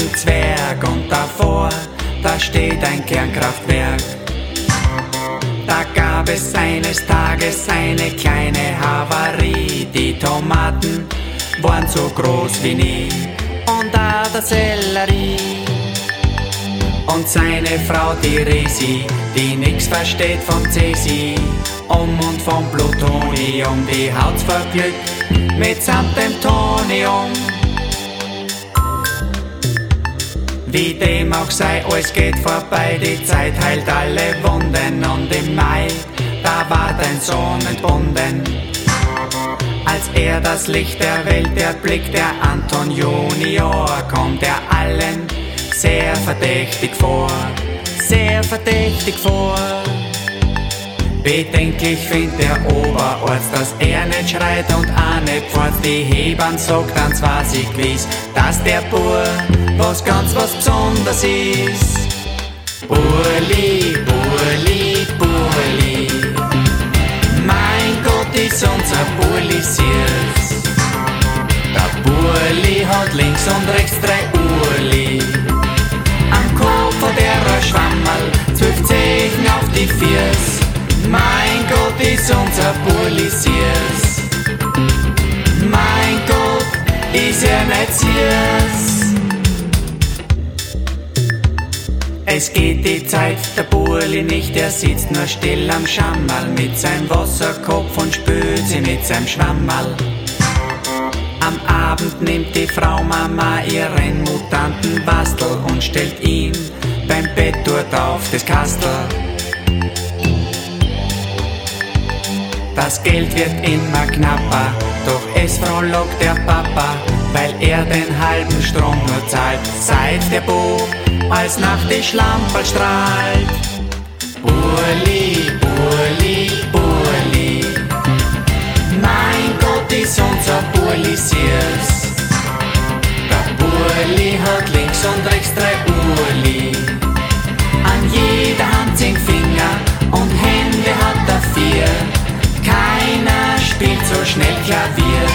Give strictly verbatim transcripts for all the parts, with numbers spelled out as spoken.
ein Zwerg und davor, da steht ein Kernkraftwerk. Da gab es eines Tages eine kleine Havarie. Die Tomaten waren so groß wie nie und auch der Sellerie. Und seine Frau, die Resi, die nix versteht vom Cäsium und vom Plutonium, die haut's verglückt mitsamt dem Thorium. Wie dem auch sei, alles geht vorbei, die Zeit heilt alle Wunden. Und im Mai, da war dein Sohn entbunden. Als er das Licht der Welt erblickt, der Anton Junior, kommt er allen sehr verdächtig vor, sehr verdächtig vor. Bedenklich findet der Oberarzt, dass er nicht schreit und auch nicht fort. Die Hebamme sagt, dann zwar sie gewiss, dass der Bur was ganz was Besonderes ist. Burli, Burli, Burli, mein Gott ist unser Burli süß. Der Burli hat links und rechts drei Urli, am Kopf hat er ein Schwammerl, zwölf Zehen auf die Füße. Mein Gott ist unser Burli süß. Mein Gott ist er nicht süß. Es geht die Zeit, der Burli nicht, er sitzt nur still am Schammerl mit seinem Wasserkopf und spült sie mit seinem Schwammerl. Am Abend nimmt die Frau Mama ihren mutanten Bastel und stellt ihm beim Bett dort auf das Kastel. Das Geld wird immer knapper, doch es frohlockt der Papa, weil er den halben Strom nur zahlt, seit der Bub als Nacht die Schlamperl strahlt. Burli, Burli, Burli, mein Gott ist unser Burli süß. Der Burli hat links und rechts drei Urli, an jeder Hand zehn Finger und Hände hat er vier. Keiner spielt so schnell Klavier.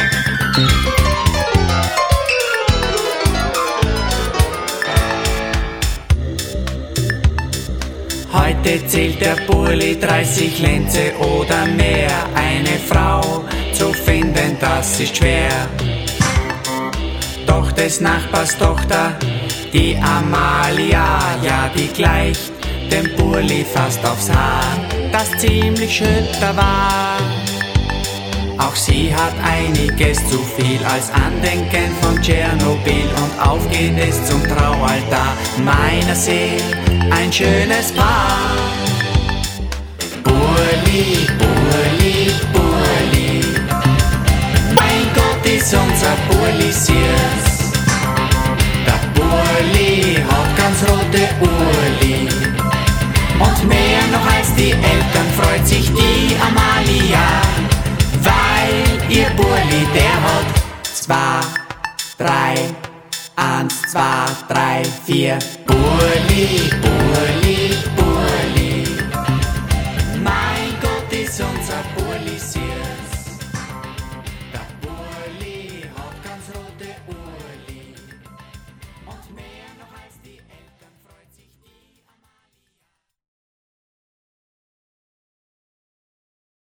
Heute zählt der Burli dreißig Lenze oder mehr. Eine Frau zu finden, das ist schwer. Doch des Nachbars Tochter, die Amalia, ja die gleicht dem Burli fast aufs Haar, das ziemlich schütter war. Auch sie hat einiges zu viel als Andenken von Tschernobyl und aufgeht es zum Traualtar meiner Seele ein schönes Paar. Burli, Burli, Burli, mein Gott ist unser Burli süß. Der Burli hat ganz rote Urli und mehr noch als die Eltern freut sich die Amalia, weil ihr Burli, der hat zwei, drei, eins, zwei, drei, vier. Burli, Burli,